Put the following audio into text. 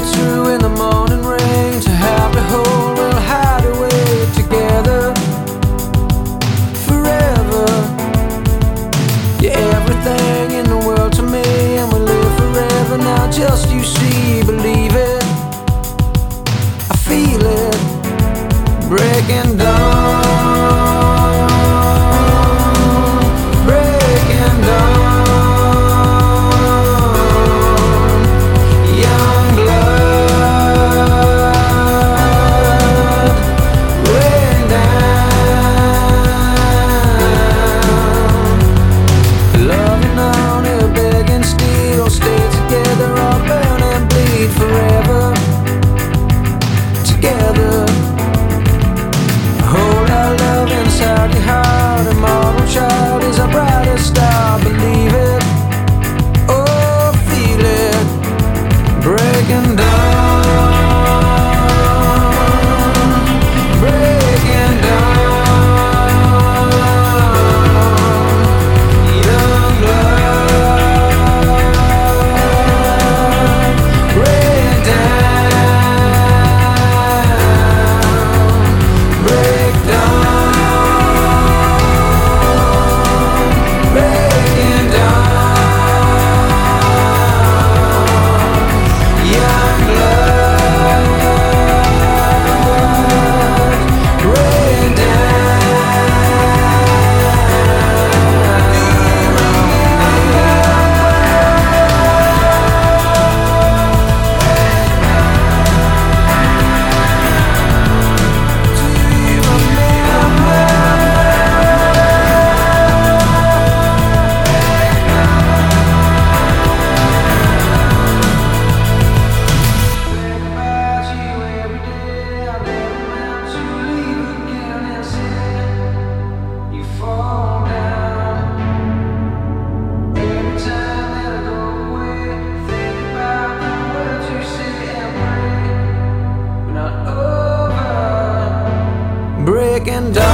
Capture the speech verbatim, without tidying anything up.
through in the morning rain, to have to hold, we'll hide away together forever. You're everything in the world to me, and we'll live forever now. Just you see, believe it, I feel it breaking down, breaking down. Young blood rain down. Loving on a begging steel, stay together or burn and bleed forever together. Hold our love inside your heart. Immortal child is our brightest star. Believe it, oh feel it, breaking down, breaking down. Young blood, break down, break down, breaking down. Young blood, break breaking down.